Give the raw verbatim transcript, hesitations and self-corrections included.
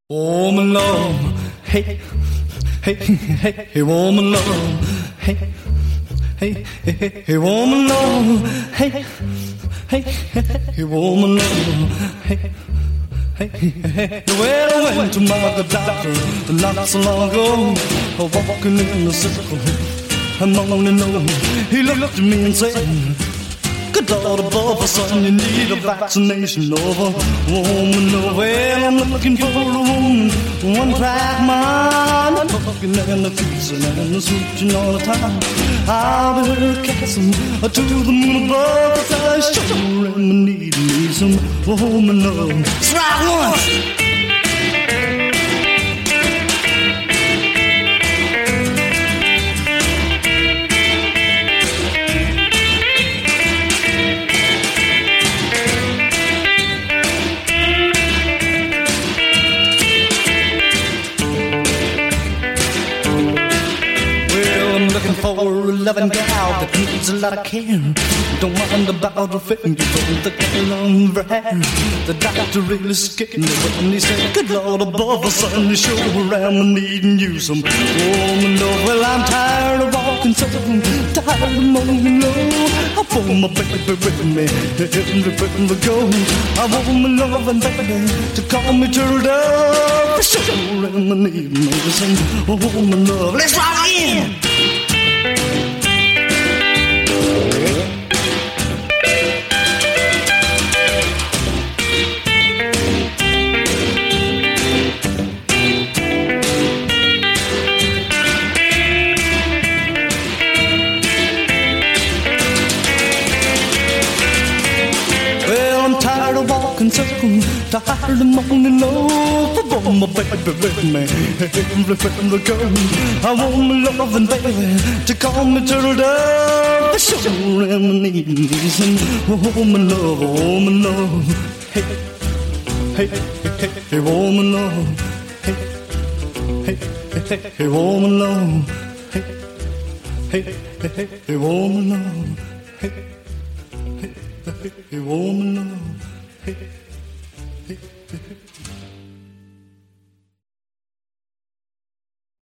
Woman love, hey, hey, hey, hey, woman love, hey, hey, hey, hey, hey, woman love, hey, hey, hey, hey, woman love, hey, hey, hey, hey. Well, I went to my doctor not so long ago, walking in a circle, I'm only know. He looked at me and said, good Lord above, son, you need a vaccination over. Woman, no, well, I'm looking for a woman, one track mind, talking and the kissing and the switching all the time. I'll be her kissing to the moon above, but I sure am needing me some woman love. That's right, one. Looking for a loving gal that needs a lot of care. Don't mind about her fitting, you know the color of her hair. The doctor really skipping me when he said, good Lord above us, son, you sure I'm needing you some woman love. Well, I'm tired of walking so, tired of moaning low. I want my baby with me, everywhere we go. I want my loving baby to call me turtle. Sure I'm needing some woman love. Let's rock in! Circle, tired of moaning low. I want my baby with me, everywhere we go. I want my loving baby to call me turtle dove. Sure am needing some woman love, woman love. Hey, hey, hey, hey, woman love. Hey, hey, hey, hey, woman love. Hey, hey, hey, hey, woman love. Hey, hey, hey, hey, woman love. Hey, hey, hey, hey.